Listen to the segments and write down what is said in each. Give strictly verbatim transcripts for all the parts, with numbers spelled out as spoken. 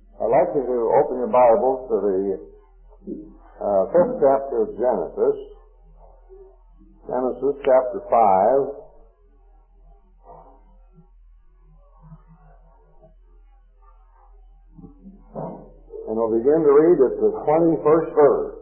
I'd like you to open your Bibles to the uh, fifth chapter of Genesis, Genesis chapter five. And we'll begin to read at the twenty-first verse.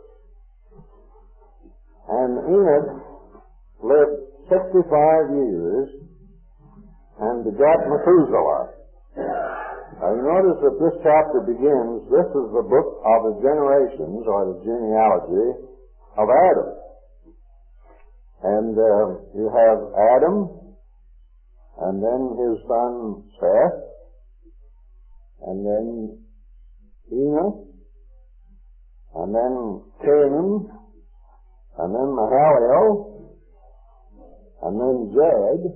And Enoch lived sixty-five years and begat Methuselah. Now you notice that this chapter begins, this is the book of the generations, or the genealogy of Adam. And uh, you have Adam, and then his son Seth, and then Enoch, and then Canaan, and then Mahalalel, and then Jared,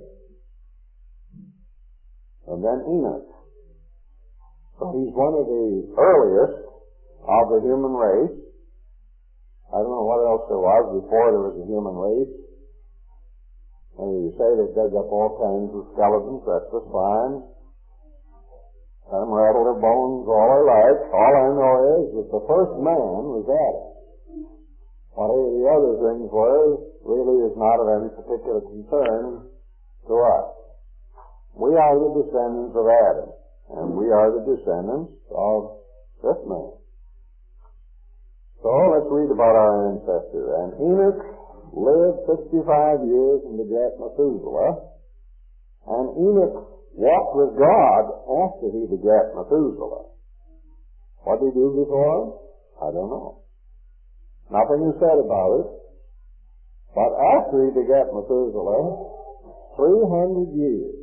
and then Enoch. So he's one of the earliest of the human race. I don't know what else there was before there was a human race. And you say they dug up all kinds of skeletons, that's just fine. Some rattle their bones all they like. All I know is that the first man was Adam. Whatever the other things were really is not of any particular concern to us. We are the descendants of Adam. And we are the descendants of this man. So let's read about our ancestor. And Enoch lived sixty-five years and begat Methuselah. And Enoch walked with God after he begat Methuselah. What did he do before? I don't know. Nothing is said about it. But after he begat Methuselah, three hundred years.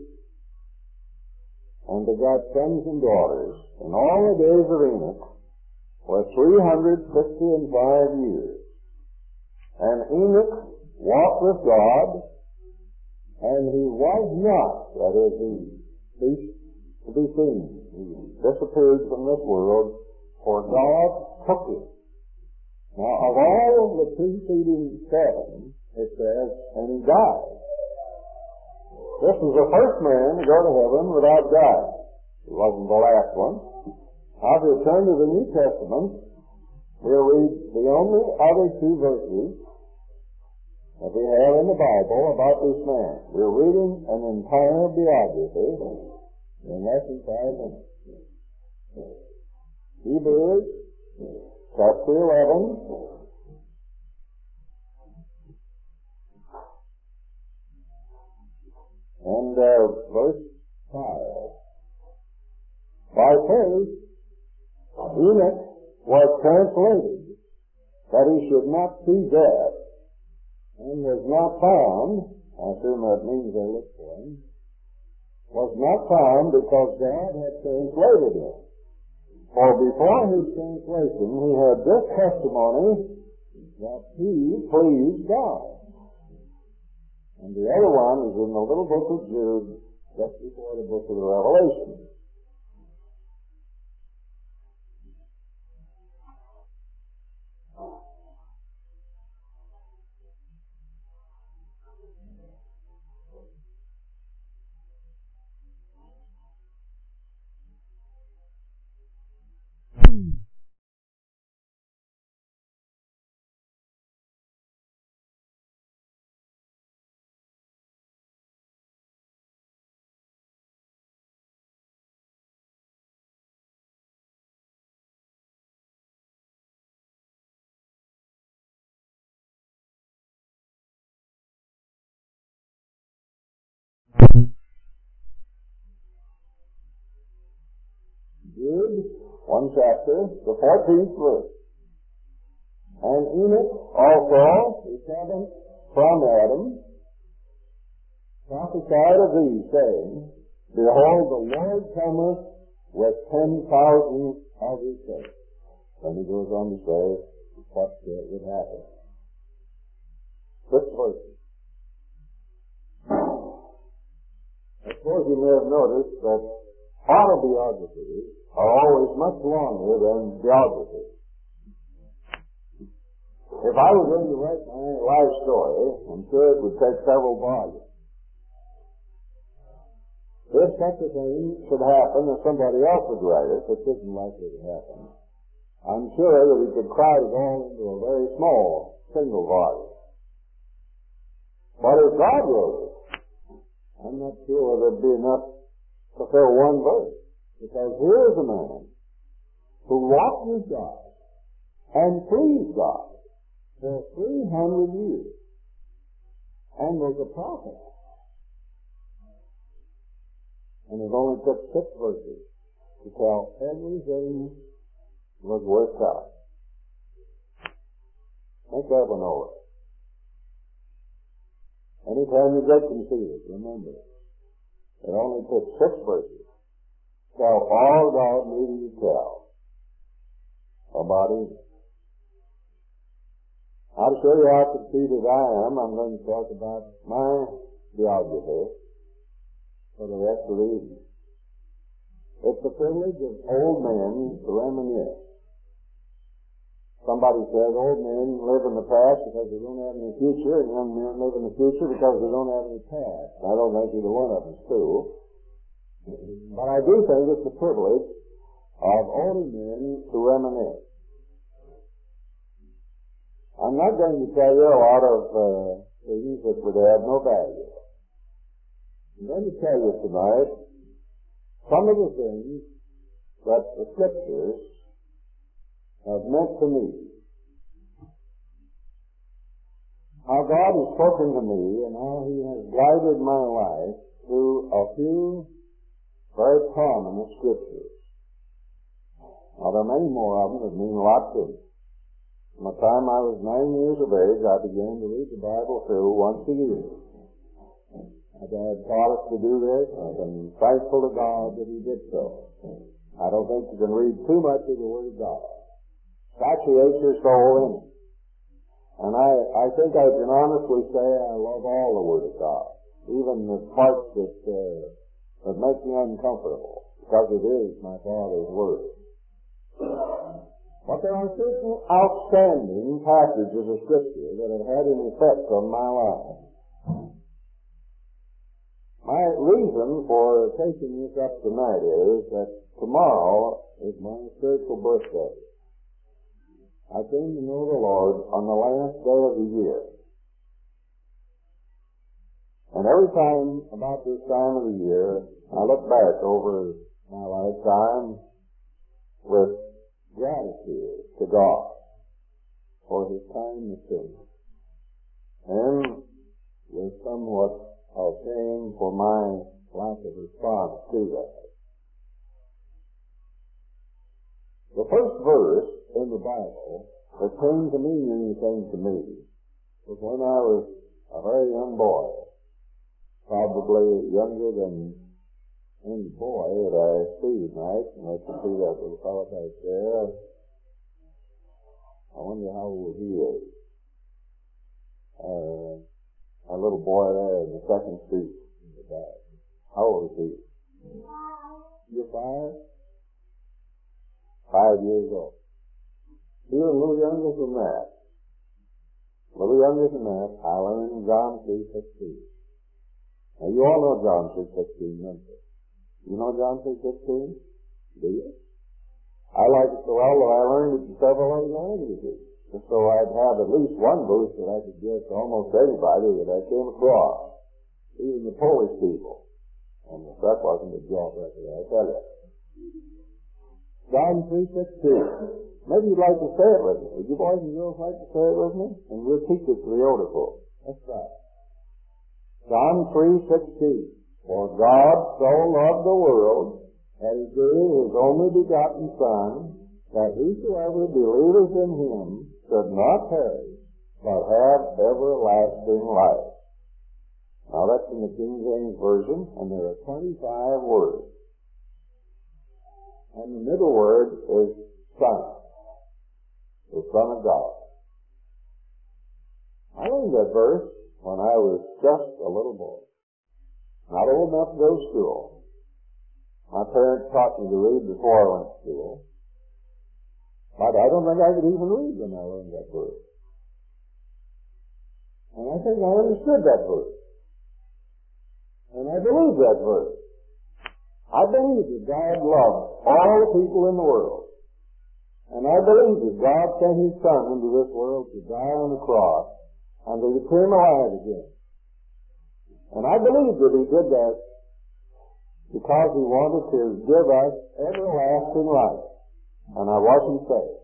And begat sons and daughters. And all the days of Enoch were three hundred fifty and five years. And Enoch walked with God, and he was not, that is, he ceased to be seen. He disappeared from this world, for God took him. Now, of all of the preceding seven, it says, and he died. This was the first man to go to heaven without dying. He wasn't the last one. Now, if you turn to the New Testament, we'll read the only other two verses that we have in the Bible about this man. We're reading an entire biography in less than five minutes. Hebrews chapter eleven. And uh, verse five. By faith, Enoch was translated that he should not see death, and was not found, I assume that means they looked for him, was not found because God had translated him. For before his translation, he had this testimony that he pleased God. And the other one is in the little book of Jude, just before the book of the Revelation. Jude, one chapter, the fourteenth verse. And Enoch also, the seventh from Adam, prophesied of these, saying, Behold, the Lord cometh with ten thousand of his saints. Then he goes on to say what uh, would happen. Six verses. Of course, you may have noticed that autobiographies are always much longer than biographies. If I was going to write my life story, I'm sure it would take several volumes. if such a thing should happen, that somebody else would write it, which isn't likely to happen, I'm sure that he could crowd it all into a very small, single volume. But if God wrote it, I'm not sure there'd be enough to fill one verse. Because here is a man who walked with God and pleased God for three hundred years and was a prophet. And it only took six verses to tell everything was worked out. Make that one over. Anytime you get conceited, remember, it only took six verses to tell all God needed to tell about Eve. Now, to show you how conceited I am, I'm going to talk about my biography for the rest of the evening. It's the privilege of old men to reminisce. Somebody says old men live in the past because they don't have any future, and young men live in the future because they don't have any past. I don't think either one of them is true. But I do think it's the privilege of older men to reminisce. I'm not going to tell you a lot of uh, things that would have no value. I'm going to tell you tonight some of the things that the Scriptures have meant to me. How God has spoken to me and how He has guided my life through a few very prominent Scriptures. Now, there are many more of them that mean a lot to me. From the time I was nine years of age, I began to read the Bible through once a year. As I had taught us to do this, I've been thankful to God that He did so. I don't think you can read too much of the Word of God. Saturates your soul in it. And I, I think I can honestly say I love all the Word of God, even the parts that, uh, that make me uncomfortable, because it is my Father's Word. But there are certain outstanding passages of Scripture that have had an effect on my life. My reason for taking this up tonight is that tomorrow is my spiritual birthday. I came to know the Lord on the last day of the year. And every time about this time of the year, I look back over my lifetime with gratitude to God for His kindness to me, and with somewhat of shame for my lack of response to that. The first verse in the Bible that came to mean anything to me was when I was a very young boy, probably younger than any boy that I see tonight. And I can see that little fellow back there. I wonder how old he is. Uh, a little boy there in the second seat in the back. How old is he? You're five? Five years old. He was a little younger than that. A little younger than that, I learned John three sixteen. Now, you all know John three sixteen, don't you? You know John three sixteen? Do you? I like it so well that I learned it in several other languages. And so I'd have at least one verse that I could give to almost anybody that I came across. Even the Polish people. And that wasn't a drawbreaker, I tell you. John three sixteen. Maybe you'd like to say it with me. Would you boys and girls like to say it with me? And we'll teach it to the older folks. That's right. John three sixteen. For God so loved the world that He gave His only begotten Son, that whosoever believeth in Him should not perish, but have everlasting life. Now that's in the King James Version, and there are twenty-five words. And the middle word is Son, the Son of God. I learned that verse when I was just a little boy. Not old enough to go to school. My parents taught me to read before I went to school. But I don't think I could even read when I learned that verse. And I think I understood that verse. And I believed that verse. I believe that God loves all the people in the world. And I believe that God sent His Son into this world to die on the cross and to become alive again. And I believe that He did that because He wanted to give us everlasting life. And I wasn't saved.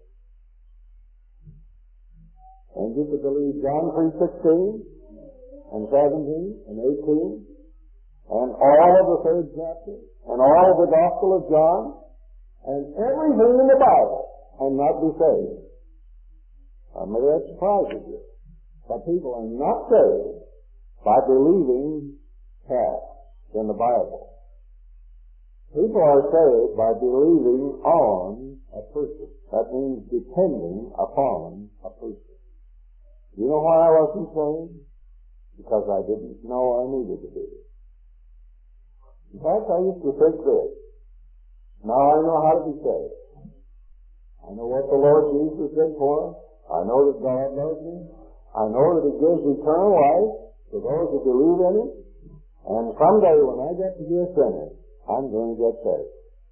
And you could believe John three sixteen and seventeen and eighteen and all of the third chapter and all of the Gospel of John and everything in the Bible and not be saved. I may that surprises you. But people are not saved by believing facts in the Bible. People are saved by believing on a person. That means depending upon a person. You know why I wasn't saved? Because I didn't know I needed to be. In fact, I used to think this. Now I know how to be saved. I know what the Lord Jesus did for us. I know that God loves me. I know that He gives eternal life to those who believe in Him. And someday when I get to be a sinner, I'm going to get saved.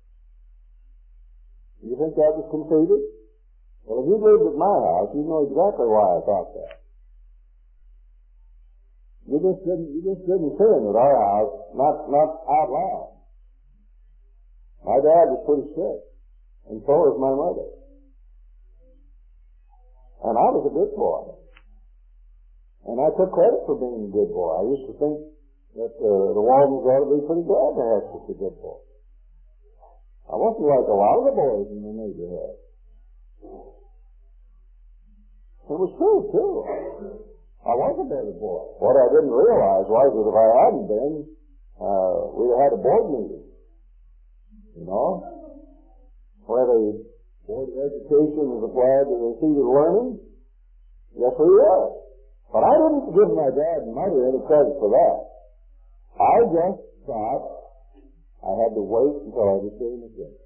You think that was conceited? Well, if you lived at my house, you know exactly why I thought that. You just didn't, you just didn't sin at our house, not, not out loud. My dad was pretty sick, and so was my mother. And I was a good boy. And I took credit for being a good boy. I used to think that uh, the Waldens ought to be pretty glad to have such a good boy. I wasn't like a lot of the boys in the neighborhood. It was true, too. I was a better boy. What I didn't realize was that if I hadn't been, uh, we'd have had a board meeting. You know? Where the Board of Education was applied to the seat of learning. Yes, we were. But I didn't give my dad and mother any credit for that. I just thought I had to wait until I became a Christian.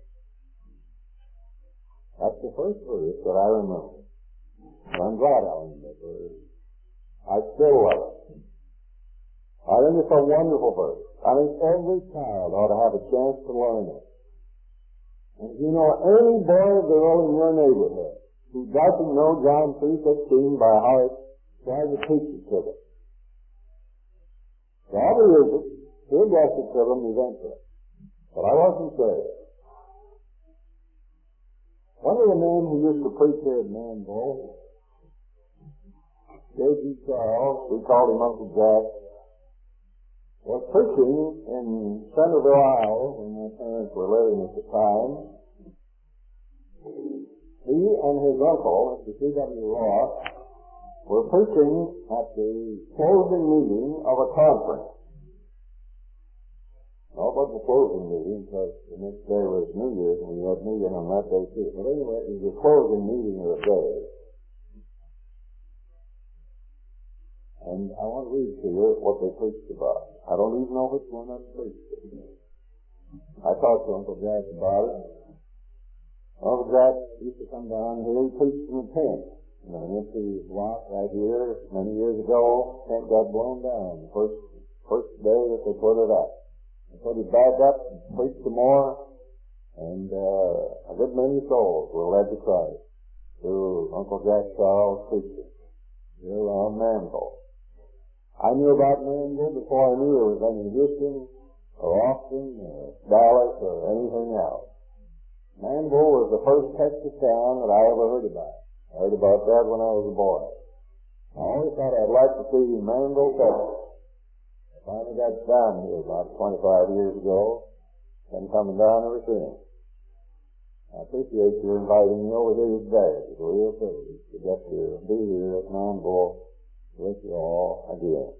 That's the first verse that I remember. And I'm glad I remember it. I still love it. I think it's a wonderful verse. I think every child ought to have a chance to learn it. And you know, any boy or girl in your neighborhood who doesn't know John three sixteen by heart, try to teach it to them. God is it. He'll bless it to them eventually. But I wasn't saved. One of the men who used to preach here at Manville, J G Charles, we called him Uncle Jack, was preaching in Centerville, Iowa, when my parents were living at the time. He and his uncle, Mister C W Ross, were preaching at the closing meeting of a conference. No, it wasn't a closing meeting, because the next day was New Year's, and we had New Year on that day too. But anyway, it was a closing meeting of the day. And I want to read to you what they preached about. I don't even know which one I preached. I talked to Uncle Jack about it. Uncle Jack used to come down here. He preached in a tent. You know, an empty lot right here. Many years ago, tent got blown down. The first, first day that they put it up. They put it back up and preached some more. And uh, a good many souls were led to Christ through Uncle Jack Charles' preaching here around Manville. I knew about Manville before I knew there was any Houston or Austin or Dallas or anything else. Manville was the first Texas town that I ever heard about. I heard about that when I was a boy. I always thought I'd like to see Manville, Texas. I finally got down here about twenty-five years ago. Been coming down ever since. I appreciate you inviting me over here today. It's a real privilege to get to be here at Manville with you all again.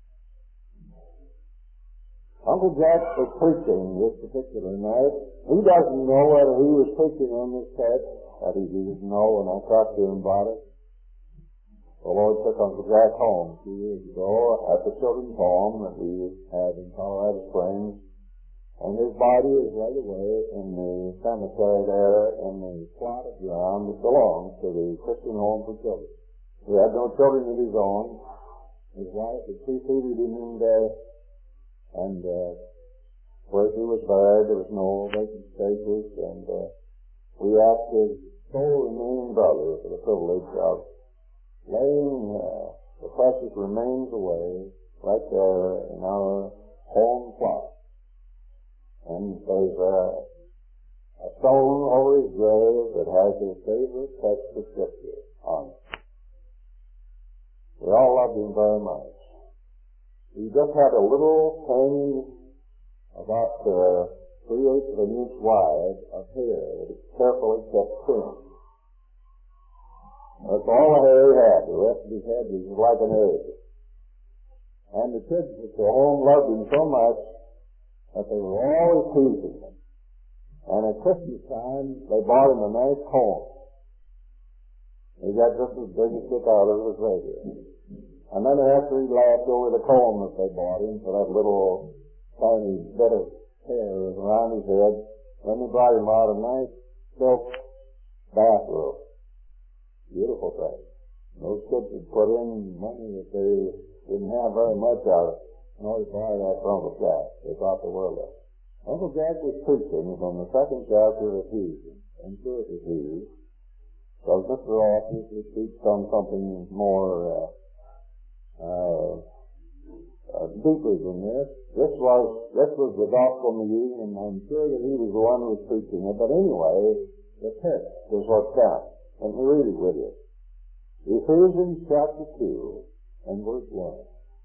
Uncle Jack was preaching this particular night. He doesn't know whether he was preaching on this text. That he didn't know when I talked to him about it. The Lord took Uncle Jack home a few years ago at the children's home that we had in Colorado Springs. And his body is laid away in the cemetery there in the plot of ground that belongs to the Christian Home for Children. He had no children of his own. His wife had preceded him in death, and uh, where she was buried. There was no vacant spaces, and uh, we asked his soul remaining brother for the privilege of laying uh, the precious remains away right there in our home plot. And there's a, a stone over his grave that has his favorite text of Scripture on it. We all loved him very much. He just had a little tiny, about uh, three-eighths of an inch wide of hair that he carefully kept trimmed. That's all the hair he had. The rest of his head was like an egg. And the kids at the home loved him so much that they were always teasing him. And at Christmas time, they bought him a nice comb. He got just as big a kick out of his radio. And then after he laughed over the comb that they bought him for that little tiny bit of hair around his head, then they brought him out a nice silk bathrobe. Beautiful thing. Those kids had put in money that they didn't have very much out of in order to buy that for Uncle Jack. They thought they were left. Uncle Jack was preaching from the second chapter of Ephesians, and sure it was Ephesians, because Mister Office was preached on something more uh, uh, uh, deeper than this. This was this was the gospel news, and I'm sure that he was the one who was preaching it. But anyway, the text is what's down. Let me read it with you. Ephesians chapter two and verse one.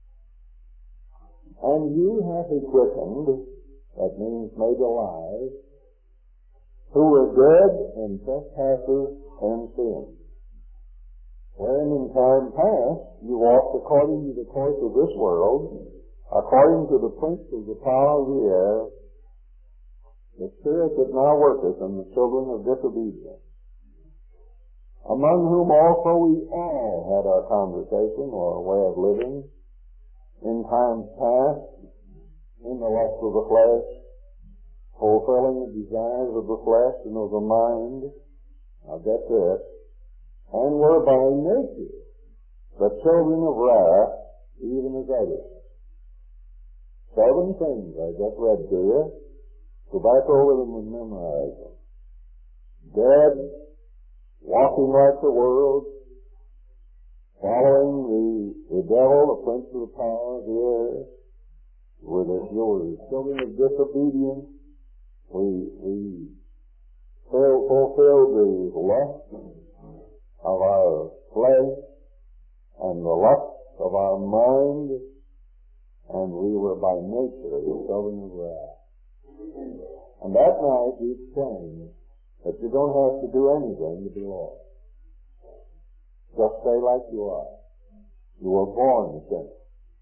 And you hath he quickened, that means made alive, who were dead in trespasses and sins, wherein in time past you walked according to the course of this world, according to the prince of the power of the air, the spirit that now worketh in the children of disobedience, among whom also we all had our conversation or way of living in times past, in the lust of the flesh, fulfilling the desires of the flesh and of the mind. Now get this. And were by nature the children of wrath, even as others. Seven things I just read to you. Go back over them and memorize them. Dead, walking like the world, following the, the devil, the prince of the power of the air, with us, you were children of disobedience. We, we fulfilled the lust of our flesh and the lust of our mind, and we were by nature the children of wrath. And that night he explained that you don't have to do anything to be lost. Just stay like you are. You were born a sinner.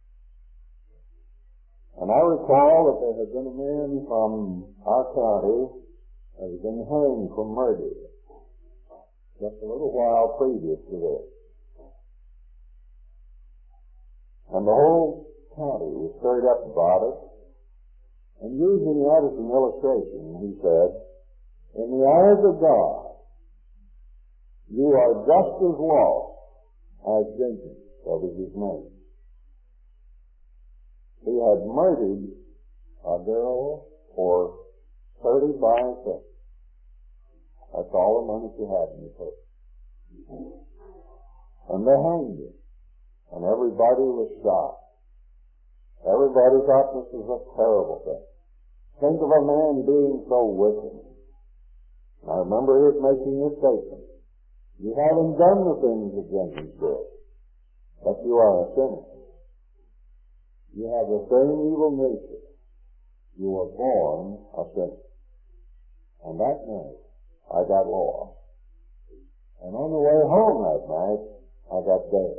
And I recall that there had been a man from our county that had been hanged for murder just a little while previous to this. And the whole county was stirred up about it. And using that as an illustration, he said, in the eyes of God, you are just as lost as Jenkins, that was his name. He had murdered a girl for thirty-five cents. That's all the money she had in the purse. And they hanged him. And everybody was shocked. Everybody thought this was a terrible thing. Think of a man being so wicked. I remember his making this statement. You haven't done the things that Jenkins did, but you are a sinner. You have the same evil nature. You were born a sinner. And that night, I got lost. And on the way home that night, I got dead.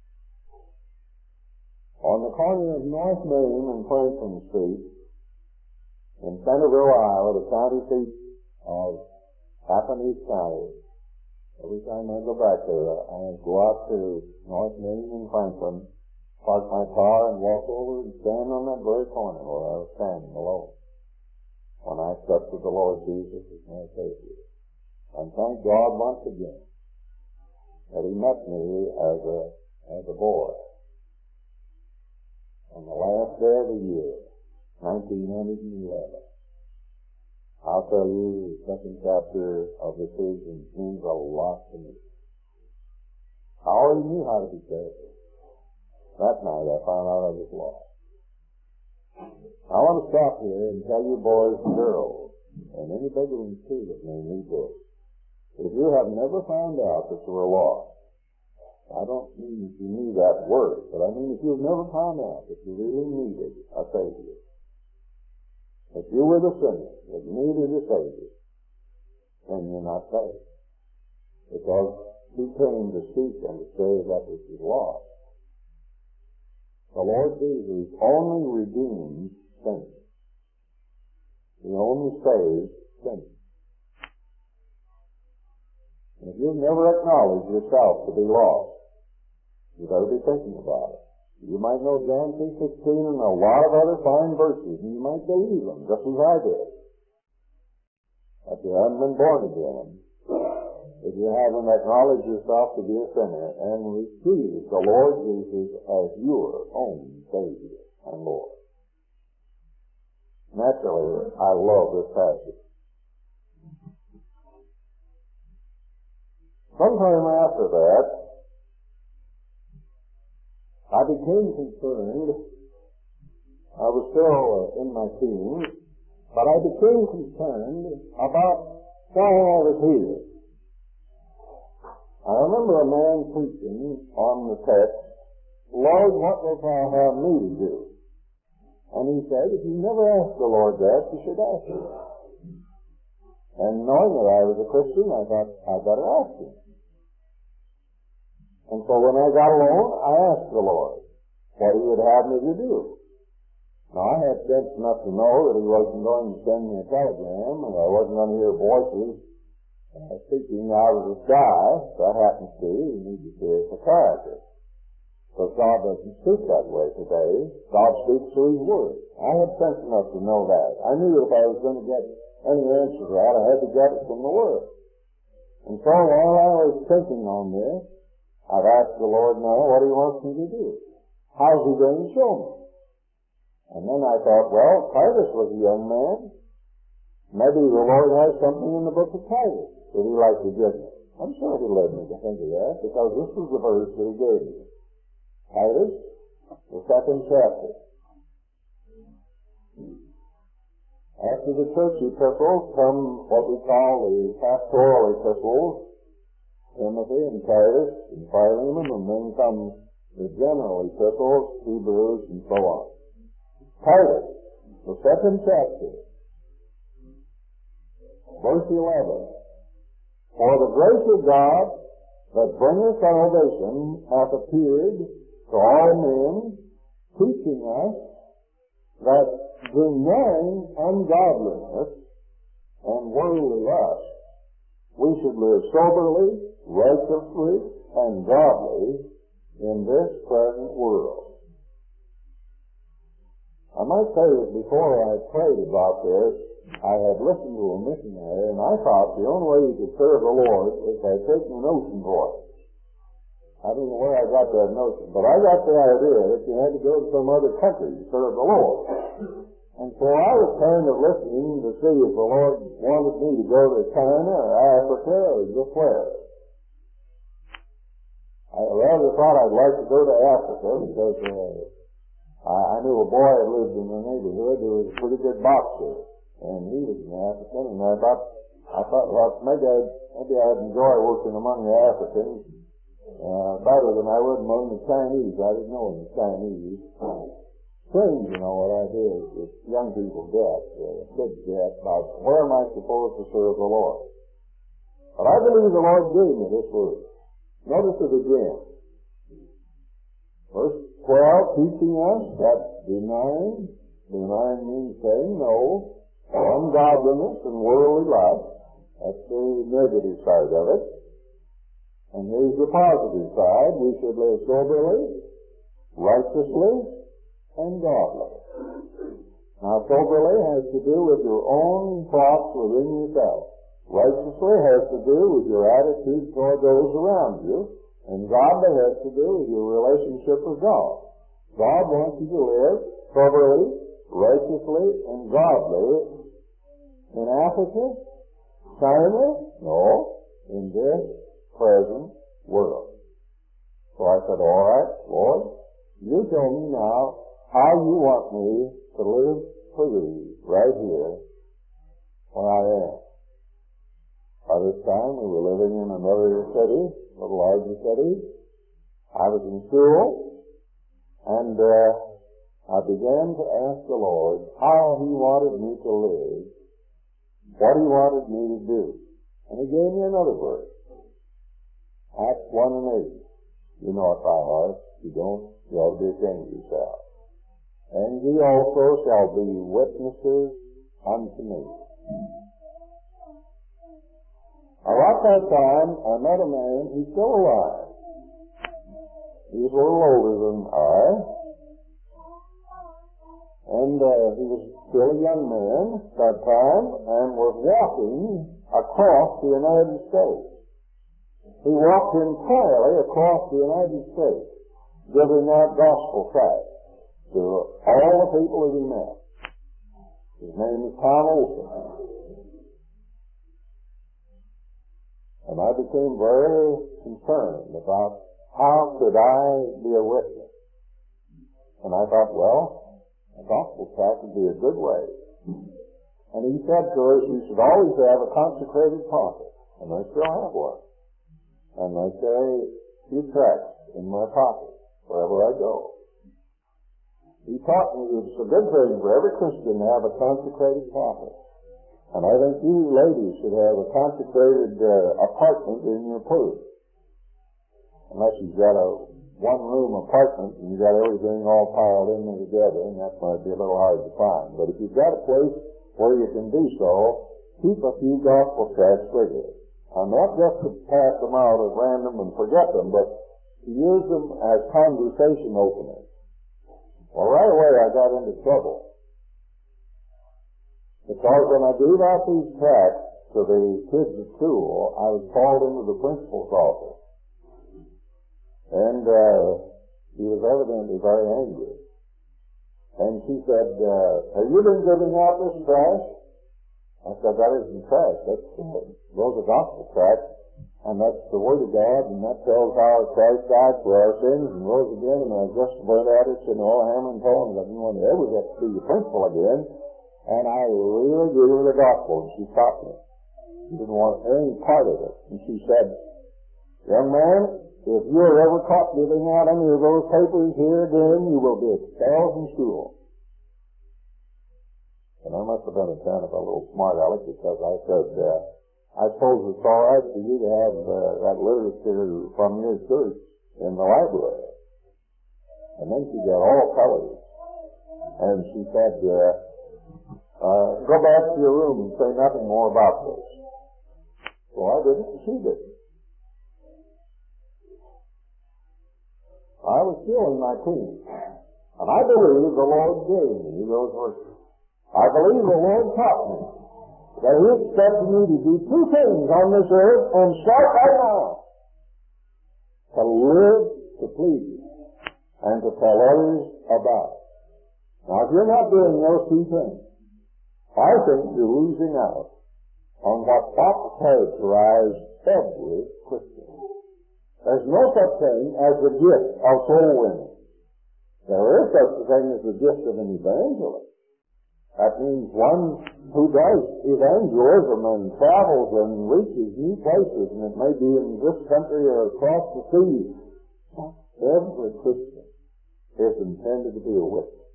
On the corner of North Main and Franklin Street, in Centerville, Iowa, the county seat of Appanese County, every time I go back there, I go out to North Main and Franklin, park my car and walk over and stand on that very corner where I was standing alone when I accepted the Lord Jesus as my Savior. And thank God once again that He met me as a, as a boy on the last day of the year, nineteen eleven. I'll tell you, the second chapter of Ephesians means a lot to me. I already knew how to be careful. That night I found out I was lost. I want to stop here and tell you boys and girls, and any bigger ones too that may need this. If you have never found out that you were lost, I don't mean that you knew that word, but I mean if you've never found out that you really needed a Savior, that you were the sinner that needed a Savior, then you're not saved. Because He came to seek and to save that which is lost. The Lord Jesus only redeems sinners. He only saves sinners. And if you've never acknowledged yourself to be lost, you better be thinking about it. You might know John three sixteen and a lot of other fine verses, and you might believe them, just as I did. But you haven't been born again if you haven't acknowledged yourself to be a sinner and received the Lord Jesus as your own Savior and Lord. Naturally, I love this passage. Sometime after that, I became concerned. I was still uh, in my teens, but I became concerned about why I was here. I remember a man preaching on the text, Lord, what wilt thou have me to do? And he said, if you never asked the Lord that, you should ask him. And knowing that I was a Christian, I thought I'd better ask him. And so when I got alone, I asked the Lord what he would have me to do. Now, I had sense enough to know that he wasn't going to send me a telegram, and I wasn't going to hear voices uh, speaking out of the sky. That happens to you. You need to see a psychiatrist. Because God doesn't speak that way today. God speaks through His Word. I had sense enough to know that. I knew that if I was going to get any answer to that, I had to get it from the Word. And so while I was thinking on this, I've asked the Lord now what He wants me to do. How's He going to show me? And then I thought, well, Titus was a young man. Maybe the Lord has something in the book of Titus that He'd like to give me. I'm sure He led me to think of that, because this was the verse that He gave me. Titus, the second chapter. After the church epistles come what we call the pastoral epistles, Timothy and Titus and Philemon, and then come the general epistles, Hebrews, and so on. Titus, the second chapter, verse eleven. For the grace of God that bringeth salvation hath appeared to all men, teaching us that denying ungodliness and worldly lust, we should live soberly, righteously, and godly in this present world. I might say that before I prayed about this, I had listened to a missionary, and I thought the only way you could serve the Lord was by taking an ocean voice. I don't know where I got that notion, but I got the idea that you had to go to some other country to serve the Lord. And so I was kind of listening to see if the Lord wanted me to go to China or Africa or just where. I rather thought I'd like to go to Africa because uh, I, I knew a boy that lived in the neighborhood who was a pretty good boxer, and he was an African, and I thought, I thought, well, maybe I'd, maybe I'd enjoy working among the Africans uh, better than I would among the Chinese. I didn't know the Chinese. Strange, you know, what I hear that young people get, uh, kids get, about where am I supposed to serve the Lord? But I believe the Lord gave me this word. Notice it again. Verse twelve, teaching us that denying, denying means saying no, ungodliness and worldly lust, that's the negative side of it. And here's the positive side. We should live soberly, righteously, and godly. Now, soberly has to do with your own thoughts within yourself. Righteously has to do with your attitude toward those around you. And godly has to do with your relationship with God. God wants you to live soberly, righteously and godly in Africa, China? No, in this present world. So I said, all right, Lord, you tell me now how you want me to live for thee right here where I am. By this time, we were living in another city, a little larger city. I was in school, and uh, I began to ask the Lord how He wanted me to live, what He wanted me to do. And He gave me another verse, Acts one and eight. You know it by heart. If you don't, you ought to be ashamed of yourself. And ye also shall be witnesses unto me. About that time, I met a man, he's still alive. He was a little older than I. And uh, he was still a young man at that time and was walking across the United States. He walked entirely across the United States, giving out gospel tracts to all the people that he met. His name is Tom Olson. And I became very concerned about how could I be a witness. And I thought, well, a gospel tract would be a good way. And he said to us, we should always have a consecrated pocket. And I still have one. And I carry few tracts in my pocket wherever I go. He taught me that it's a good thing for every Christian to have a consecrated pocket. And I think you ladies should have a consecrated uh, apartment in your purse. Unless you've got a one-room apartment and you've got everything all piled in there together, and that might be a little hard to find. But if you've got a place where you can do so, keep a few gospel tracts with you. And not just to pass them out at random and forget them, but to use them as conversation openers. Well, right away I got into trouble. Because when I gave out these tracts to the kids at school, I was called into the principal's office. And uh, he was evidently very angry. And she said, uh, have you been giving out this tract? I said, that isn't tract. That's, uh, those are gospel tracts. And that's the Word of God, and that tells how Christ died for our sins and rose again. And I just went at it, you know, hammer and tongs. I didn't want to ever get to be the principal again. And I really gave her the gospel, and she stopped me. She didn't want any part of it. And she said, young man, if you are ever caught giving out any of those papers here again, you will be expelled from school. And I must have been a kind of a little smart aleck, because I said, uh, I suppose it's all right for you to have uh, that literature from your church in the library. And then she got all colors. And she said, uh, uh, go back to your room and say nothing more about this. So I didn't, and she didn't. I was still in my teens. And I believe the Lord gave me those verses. I believe the Lord taught me that He expected me to do two things on this earth, and start right now. To live to please Him, and to tell others about it. Now, if you're not doing those two things, I think you're losing out on what ought to characterize every Christian. There's no such thing as the gift of soul winning. There is such a thing as the gift of an evangelist. That means one who does evangelism and travels and reaches new places, and it may be in this country or across the sea. Every Christian is intended to be a witness.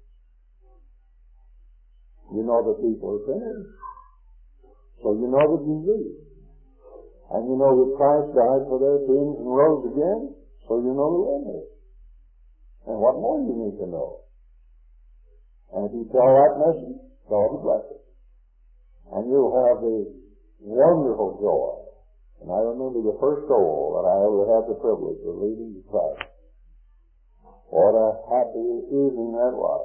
You know that people are sinners. So you know the disease. And you know that Christ died for their sins and rose again. So you know the remedy. And what more do you need to know? And if you tell that message, God will bless it. And you'll have the wonderful joy. And I remember the first soul that I ever had the privilege of leading to Christ. What a happy evening that was.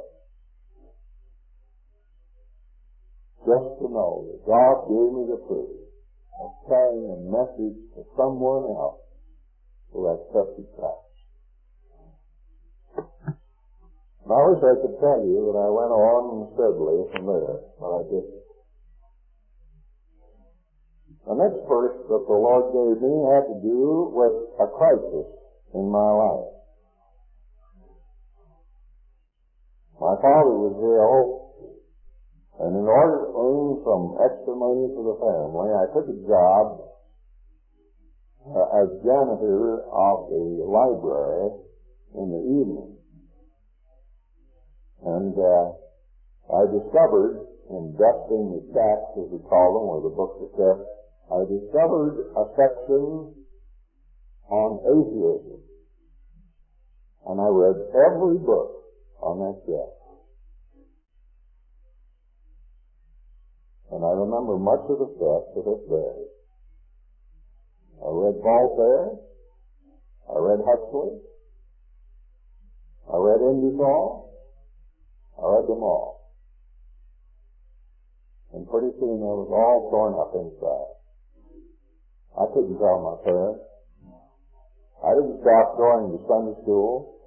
Just to know that God gave me the privilege of carrying a message to someone else who accepted Christ. I wish I could tell you that I went on steadily from there, but I didn't. The next verse that the Lord gave me had to do with a crisis in my life. My father was ill, and in order to earn some extra money for the family, I took a job uh, as janitor of the library in the evening. And uh, I discovered, in dusting the stacks, as we call them, where the books are kept, I discovered a section on atheism. And I read every book on that shelf. And I remember much of the stuff to this day. I read Voltaire. I read Huxley. I read Ingersoll. I read them all. And pretty soon I was all torn up inside. I couldn't tell my parents. I didn't stop going to Sunday school.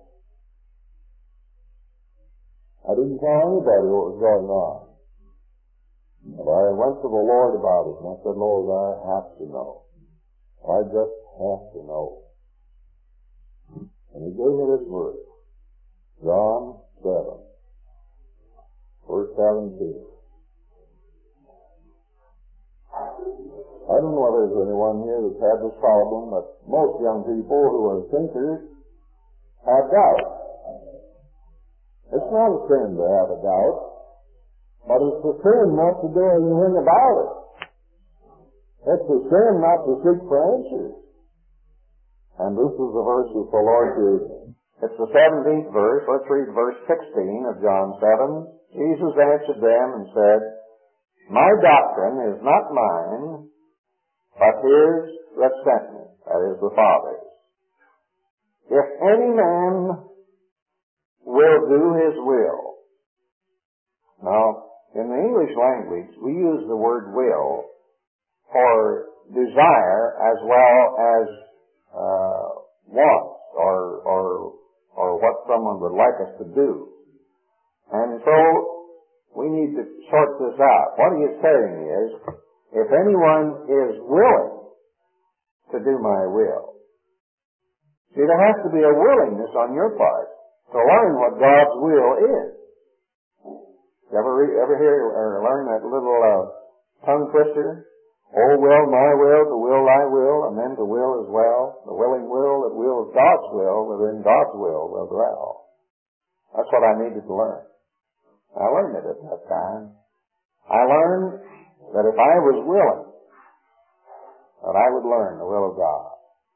I didn't tell anybody what was going on. But I went to the Lord about it, and I said, Lord, I have to know. I just have to know. And he gave me this verse, John seven, verse seventeen. I don't know whether there's anyone here that's had this problem, but most young people who are thinkers have doubt. It's not a sin to have a doubt, but it's a sin not to do anything about it. It's a sin not to seek for answers. And this is the verse that the Lord gave me. It's the seventeenth verse. Let's read verse sixteen of John seven. Jesus answered them and said, My doctrine is not mine, but his that sent me, that is the Father's. If any man will do his will. Now, in the English language, we use the word will for desire as well as uh, wants or, or, or what someone would like us to do. And so, we need to sort this out. What he is saying is, if anyone is willing to do my will. See, there has to be a willingness on your part to learn what God's will is. You ever, re- ever hear or learn that little uh, tongue twister? Oh, will, my will, to will, thy will, and then to will as well. The willing will that wills God's will within God's will will dwell. That's what I needed to learn. I learned it at that time. I learned that if I was willing, that I would learn the will of God.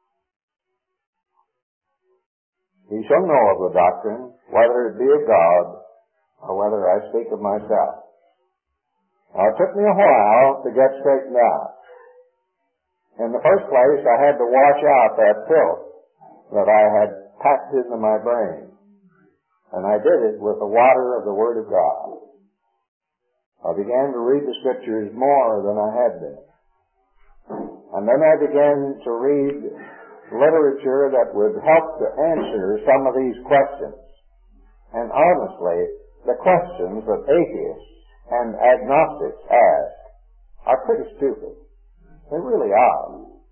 He shall know of the doctrine, whether it be of God, or whether I speak of myself. Now, it took me a while to get straightened out. In the first place, I had to wash out that filth that I had packed into my brain. And I did it with the water of the Word of God. I began to read the Scriptures more than I had been. And then I began to read literature that would help to answer some of these questions. And honestly, the questions that atheists and agnostics ask are pretty stupid. They really are.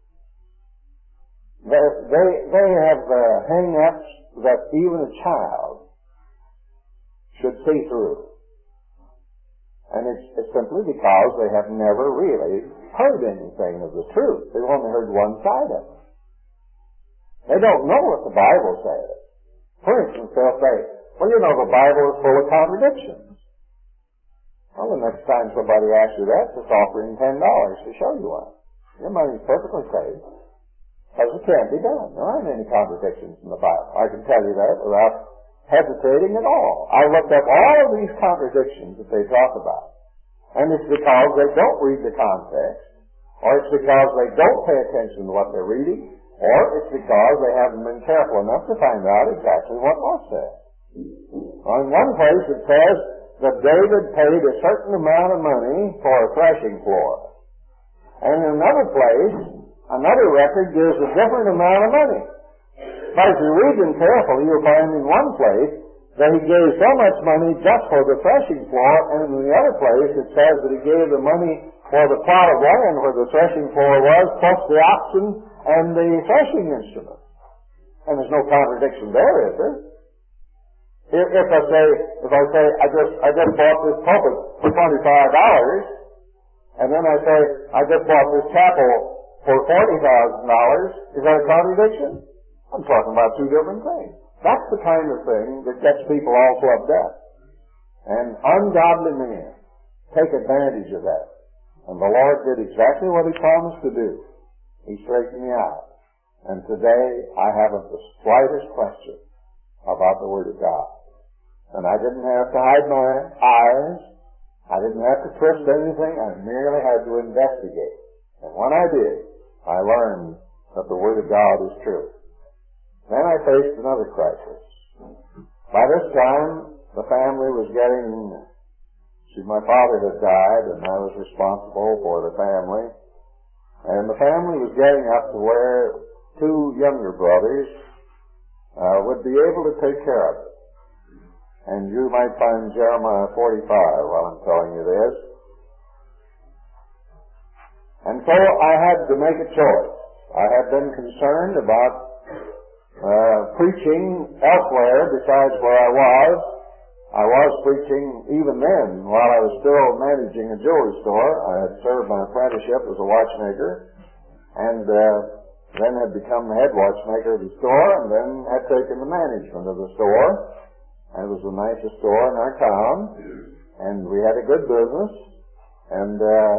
They, they, they have the hang-ups that even a child should see through. And it's, it's simply because they have never really heard anything of the truth. They've only heard one side of it. They don't know what the Bible says. For instance, they'll say, well, you know, the Bible is full of contradictions. Well, the next time somebody asks you that, just offer him ten dollars to show you one. Your money's perfectly safe. Because it can't be done. There aren't any contradictions in the Bible. I can tell you that without hesitating at all. I looked up all of these contradictions that they talk about. And it's because they don't read the context, or it's because they don't pay attention to what they're reading, or it's because they haven't been careful enough to find out exactly what was said. On one place it says that David paid a certain amount of money for a threshing floor. And in another place, another record gives a different amount of money. But if you read them carefully, you'll find in one place that he gave so much money just for the threshing floor, and in the other place it says that he gave the money for the plot of land where the threshing floor was, plus the oxen and the threshing instrument. And there's no contradiction there, is there? If, if I say, if I say, I just, I just bought this pulpit for twenty-five dollars, and then I say, I just bought this chapel for forty thousand dollars, is that a contradiction? I'm talking about two different things. That's the kind of thing that gets people all flubbed up. And ungodly men take advantage of that. And the Lord did exactly what He promised to do. He straightened me out. And today I haven't the slightest question about the Word of God. And I didn't have to hide my eyes. I didn't have to twist anything. I merely had to investigate. And when I did, I learned that the Word of God is true. Then I faced another crisis. By this time, the family was getting... See, my father had died, and I was responsible for the family. And the family was getting up to where two younger brothers uh, would be able to take care of it. And you might find Jeremiah forty-five while I'm telling you this. And so I had to make a choice. I had been concerned about uh, preaching elsewhere besides where I was. I was preaching even then while I was still managing a jewelry store. I had served my apprenticeship as a watchmaker, and uh, then had become the head watchmaker of the store, and then had taken the management of the store. And it was the nicest store in our town, and we had a good business. And uh,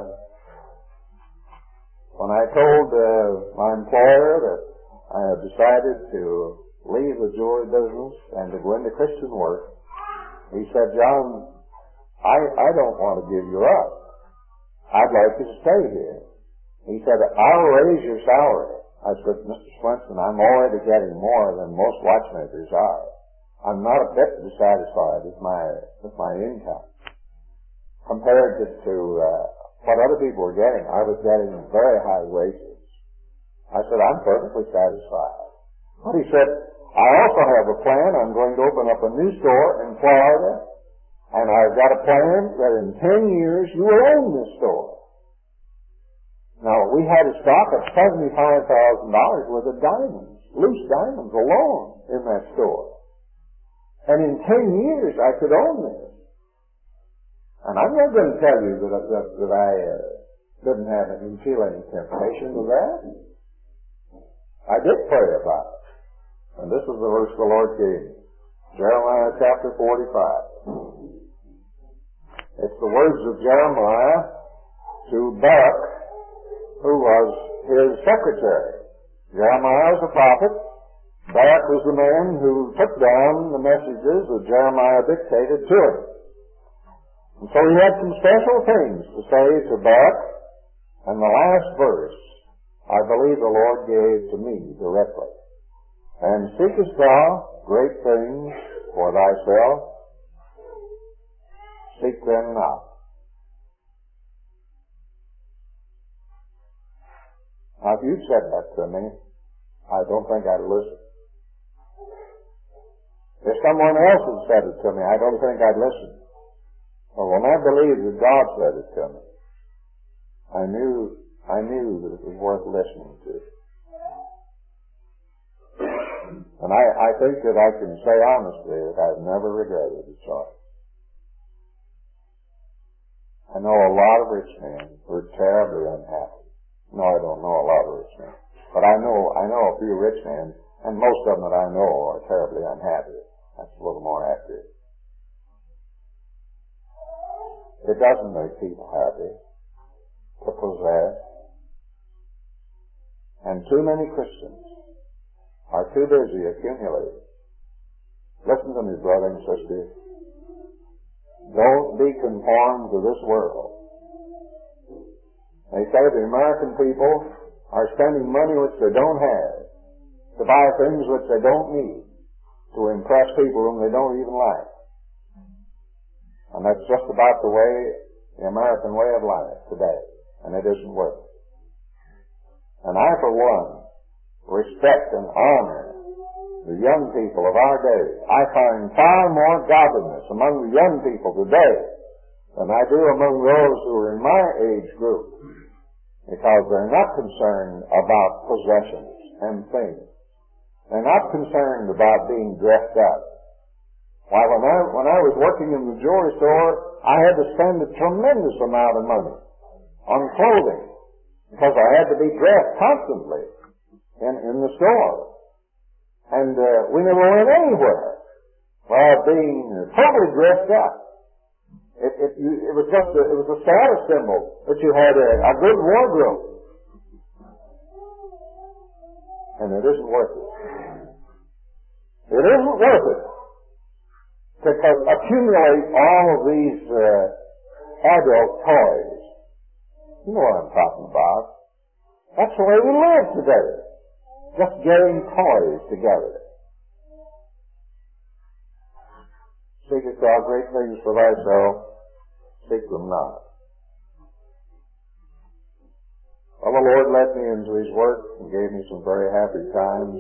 when I told uh, my employer that I had decided to leave the jewelry business and to go into Christian work, he said, John, I, I don't want to give you up. I'd like you to stay here. He said, I'll raise your salary. I said, Mister Swenson, I'm already getting more than most watchmakers are. I'm not a bit dissatisfied with my with my income. Compared to, to uh, what other people were getting, I was getting very high wages. I said, I'm perfectly satisfied. But he said, I also have a plan. I'm going to open up a new store in Florida, and I've got a plan that in ten years you will own this store. Now, we had a stock of seventy-five thousand dollars worth of diamonds, loose diamonds alone in that store. And in ten years I could own this. And I'm not going to tell you that, that, that I uh, didn't have any feel any temptation to that. I did pray about it. And this is the verse the Lord gave me. Jeremiah chapter forty-five. It's the words of Jeremiah to Baruch, who was his secretary. Jeremiah was a prophet. Baruch was the man who took down the messages that Jeremiah dictated to him. And so he had some special things to say to Baruch. And the last verse, I believe the Lord gave to me directly. And seekest thou great things for thyself? Seek them not. Now, if you'd said that to me, I don't think I'd listen. If someone else had said it to me, I don't think I'd listen. But when I believed that God said it to me, I knew, I knew that it was worth listening to. And I, I think that I can say honestly that I've never regretted the choice. I know a lot of rich men who are terribly unhappy. No, I don't know a lot of rich men. But I know, I know a few rich men, and most of them that I know are terribly unhappy. That's a little more accurate. It doesn't make people happy to possess. And too many Christians are too busy accumulating. Listen to me, brother and sister. Don't be conformed to this world. They say the American people are spending money which they don't have to buy things which they don't need to impress people whom they don't even like. And that's just about the way, the American way of life today. And it isn't working. And I, for one, respect and honor the young people of our day. I find far more godliness among the young people today than I do among those who are in my age group, because they're not concerned about possessions and things. They're not concerned about being dressed up. Why, when I, when I was working in the jewelry store, I had to spend a tremendous amount of money on clothing, because I had to be dressed constantly in, in the store. And uh, we never went anywhere without being totally dressed up. It, it, it was just a, it was a status symbol that you had a, a good wardrobe. And it isn't worth it. It isn't worth it to accumulate all of these uh, adult toys. You know what I'm talking about. That's the way we live today. Just getting toys together. Seekest thou great things for thyself, seek them not. Well, the Lord led me into His work and gave me some very happy times.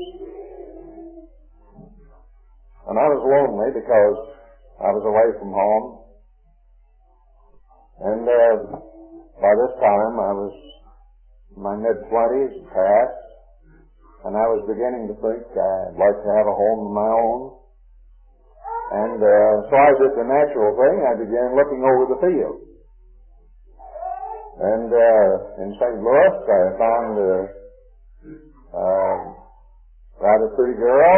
And I was lonely because I was away from home. And uh, by this time I was in my mid-twenties and past. And I was beginning to think I'd like to have a home of my own. And uh, so I did the natural thing. I began looking over the field. And uh, in Saint Louis, I found a uh, rather pretty girl.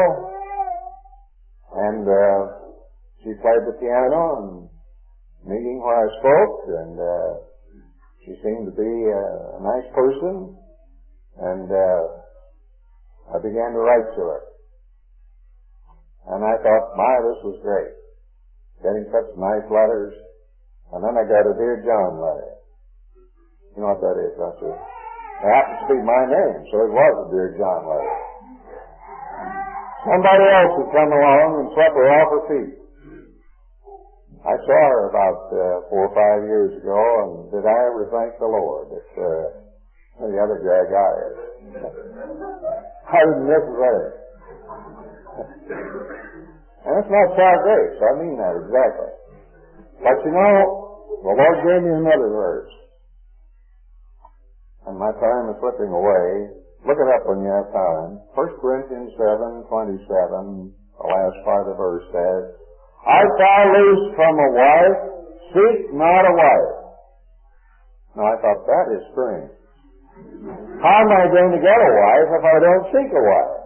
And uh, she played the piano and meeting where I spoke. And uh, she seemed to be a nice person. And uh, I began to write to her. And I thought, my, this was great. Getting such nice letters. And then I got a Dear John letter. You know what that is, don't you? It happens to be my name, so it was a Dear John letter. Somebody else had come along and swept her off her feet. I saw her about uh, four or five years ago, and did I ever thank the Lord that uh, the other guy got it? I didn't miss it there. And it's not sour grapes. I mean that exactly. But you know, the Lord gave me another verse. And my time is slipping away. Look it up when you have time. First Corinthians seven twenty-seven, the last part of the verse says, Art thou loosed from a wife? Seek not a wife. Now I thought, that is strange. How am I going to get a wife if I don't seek a wife?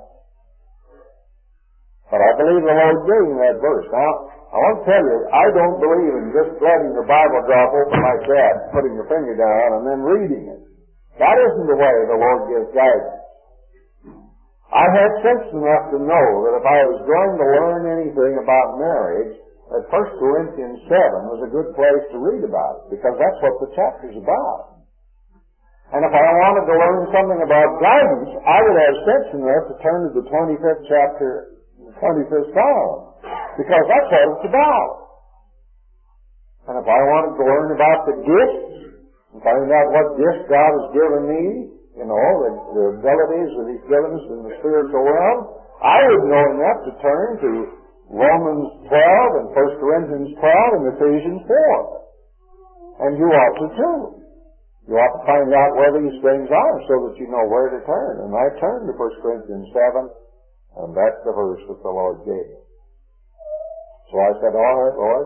But I believe the Lord gave me that verse. Now, I want to tell you, I don't believe in just letting your Bible drop open like that, putting your finger down, and then reading it. That isn't the way the Lord gives guidance. I had sense enough to know that if I was going to learn anything about marriage, that First Corinthians seven was a good place to read about it, because that's what the chapter's about. And if I wanted to learn something about guidance, I would have sense enough to turn to the twenty-fifth chapter, the twenty-fifth Psalm, because that's what it's about. And if I wanted to learn about the gifts, and find out what gifts God has given me, you know, the, the abilities that He's given us in the spiritual realm, I would know enough to turn to Romans twelve and First Corinthians twelve and Ephesians four. And you ought to too. You ought to find out where these things are so that you know where to turn. And I turned to First Corinthians seven, and that's the verse that the Lord gave me. So I said, all right, Lord,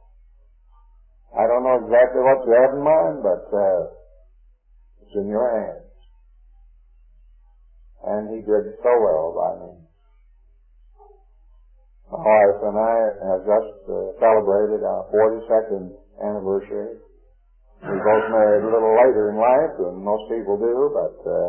I don't know exactly what you have in mind, but uh, it's in your hands. And He did so well by me. My wife and I have just uh, celebrated our forty-second anniversary. We both married a little later in life than most people do, but uh,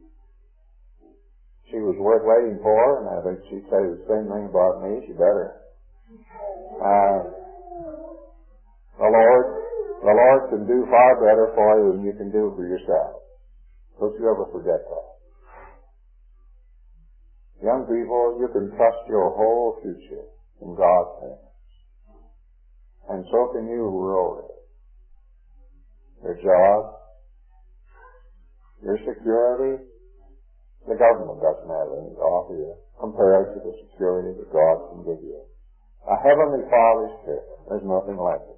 she was worth waiting for, and I think she'd say the same thing about me. She better. Uh, the Lord, the Lord can do far better for you than you can do for yourself. Don't you ever forget that. Young people, you can trust your whole future in God's hands. And so can you who are older. Your job, your security, the government doesn't have any to offer you compared to the security that God can give you. A Heavenly Father's Spirit. There's nothing like it.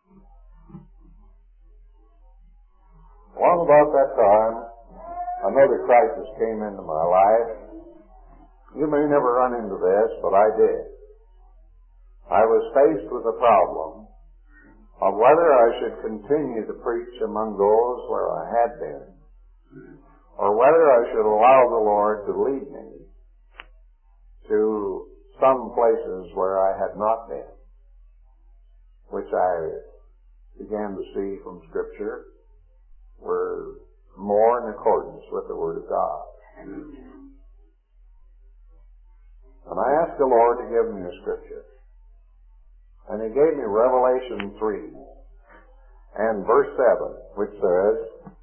Well, about that time, another crisis came into my life. You may never run into this, but I did. I was faced with the problem of whether I should continue to preach among those where I had been, or whether I should allow the Lord to lead me to some places where I had not been, which I began to see from Scripture were more in accordance with the Word of God. And I asked the Lord to give me a Scripture. And He gave me Revelation three and verse seven, which says,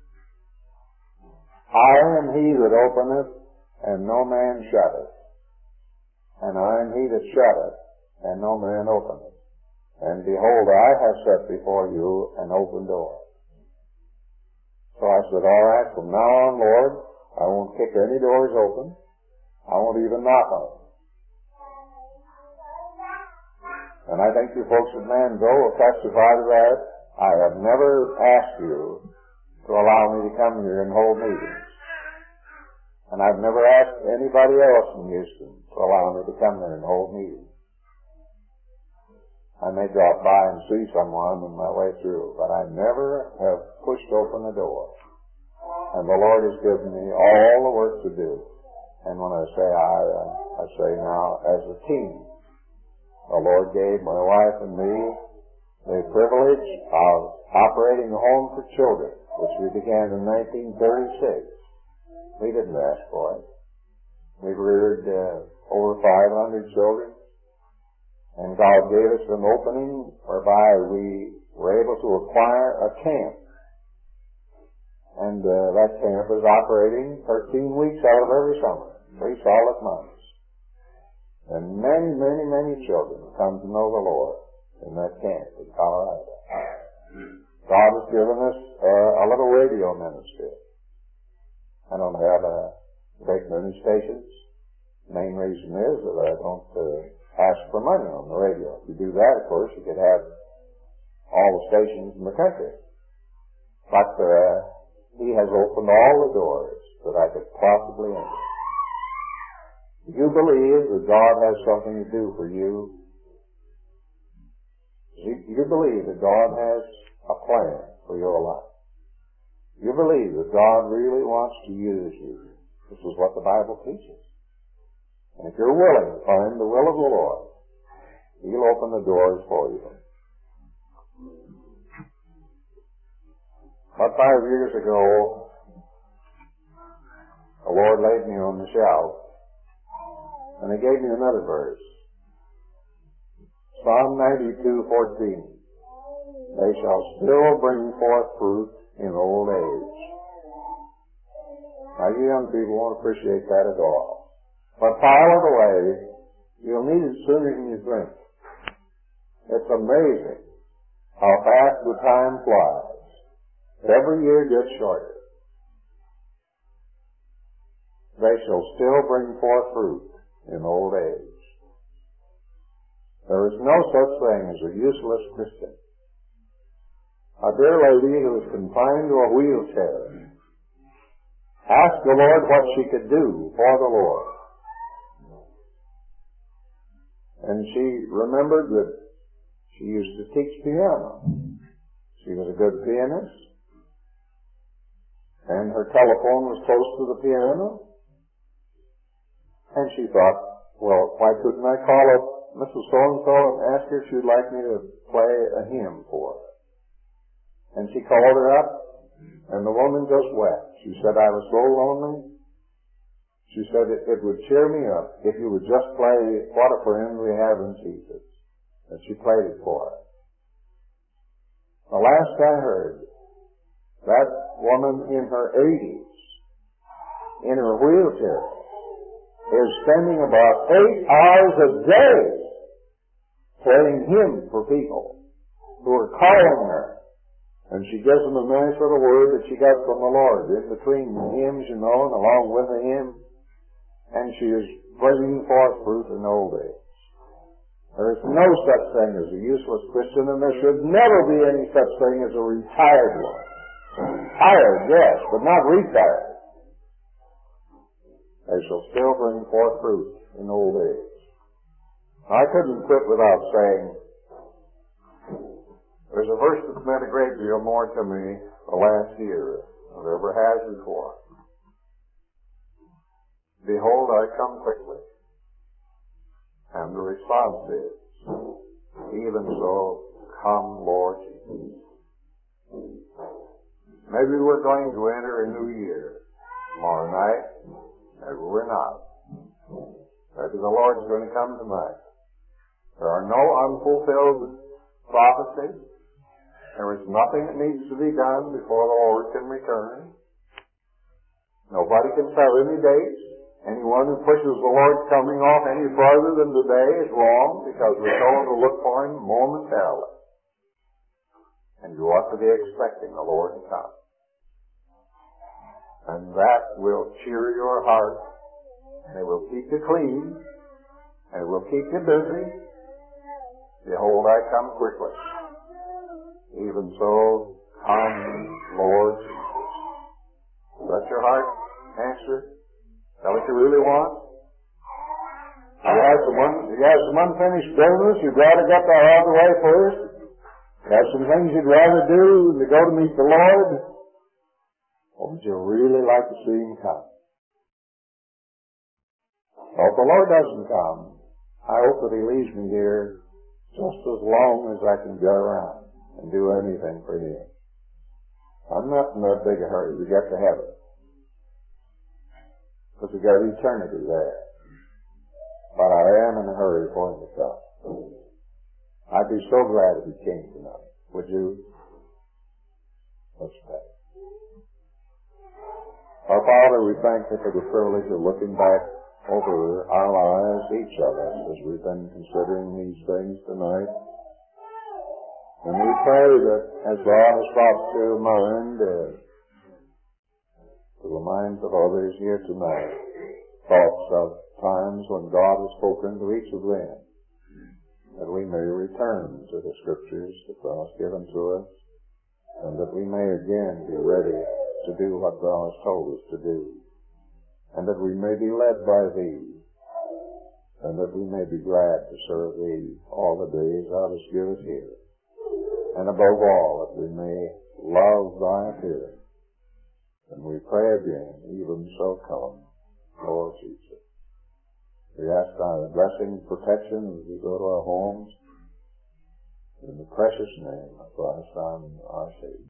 I am He that openeth, and no man shutteth. And I am He that shutteth, and no man openeth. And behold, I have set before you an open door. So I said, all right, from now on, Lord, I won't kick any doors open. I won't even knock on them. And I think you folks at Manzo will testify to that. I have never asked you to allow me to come here and hold meetings. And I've never asked anybody else in Houston to allow me to come here and hold meetings. I may drop by and see someone on my way through, but I never have pushed open a door. And the Lord has given me all the work to do. And when I say I, uh, I say now as a team. The Lord gave my wife and me the privilege of operating a home for children, which we began in nineteen thirty-six. We didn't ask for it. We reared uh, over five hundred children. And God gave us an opening whereby we were able to acquire a camp. And uh, that camp is operating thirteen weeks out of every summer, three solid months. And many, many, many children come to know the Lord in that camp in Colorado. God has given us uh, a little radio ministry. I don't have a great many stations. The main reason is that I don't uh, ask for money on the radio. If you do that, of course, you could have all the stations in the country. But uh, He has opened all the doors that I could possibly enter. You believe that God has something to do for you. You believe that God has a plan for your life. You believe that God really wants to use you. This is what the Bible teaches. And if you're willing to find the will of the Lord, He'll open the doors for you. About five years ago, the Lord laid me on the shelf, and He gave me another verse. Psalm ninety-two fourteen. They shall still bring forth fruit in old age. Now, you young people won't appreciate that at all. But file it away. You'll need it sooner than you think. It's amazing how fast the time flies. Every year gets shorter. They shall still bring forth fruit in old age. There is no such thing as a useless Christian. A dear lady who is confined to a wheelchair asked the Lord what she could do for the Lord. And she remembered that she used to teach piano. She was a good pianist. And her telephone was close to the piano. And she thought, well, why couldn't I call up Missus So-and-so and ask her if she'd like me to play a hymn for her? And she called her up, and the woman just wept. She said, I was so lonely. She said, it, it would cheer me up if you would just play What a Friend We Have in Jesus. And she played it for her. The last I heard, that woman in her eighties, in her wheelchair, is spending about eight hours a day playing hymns for people who are calling her. And she gives them a nice little word that she got from the Lord in between the hymns, you know, and along with the hymn. and she is bringing forth fruit in old age. There is no such thing as a useless Christian, and there should never be any such thing as a retired one. Tired, yes, but not retired. They shall still bring forth fruit in old age. I couldn't quit without saying, there's a verse that's meant a great deal more to me the last year than it ever has before. Behold, I come quickly. And the response is, even so, come, Lord Jesus. Maybe we're going to enter a new year tomorrow night. Maybe we're not. Maybe the Lord's going to come tonight. There are no unfulfilled prophecies. There is nothing that needs to be done before the Lord can return. Nobody can set any dates. Anyone who pushes the Lord's coming off any farther than today is wrong, because we're told to look for Him momentarily. And you ought to be expecting the Lord to come. And that will cheer your heart, and it will keep you clean, and it will keep you busy. Behold, I come quickly. Even so, come, Lord Jesus. Is that your heart answer? Is that what you really want? You have some, un- you have some unfinished business you'd rather get that out of the way first? You have some things you'd rather do to go to meet the Lord? Or would you really like to see Him come? Well, if the Lord doesn't come, I hope that He leaves me here just as long as I can get around and do anything for Him. I'm not in that big a hurry to get to heaven, because we've got eternity there. But I am in a hurry for Him to come. I'd be so glad if He came tonight. Would you? Let's pray. Our Father, we thank Thee for the privilege of looking back over our lives, each of us, as we've been considering these things tonight. And we pray that as God has brought to mind, uh, to the minds of others here tonight, thoughts of times when God has spoken to each of them, that we may return to the Scriptures that Thou hast given to us, and that we may again be ready to do what Thou hast told us to do, and that we may be led by Thee, and that we may be glad to serve Thee all the days Thou hast given us here, and above all, that we may love Thy appearing. And we pray again, even so come, Lord Jesus. We ask Thy blessing and protection as we go to our homes, in the precious name of Thy Son, our Savior.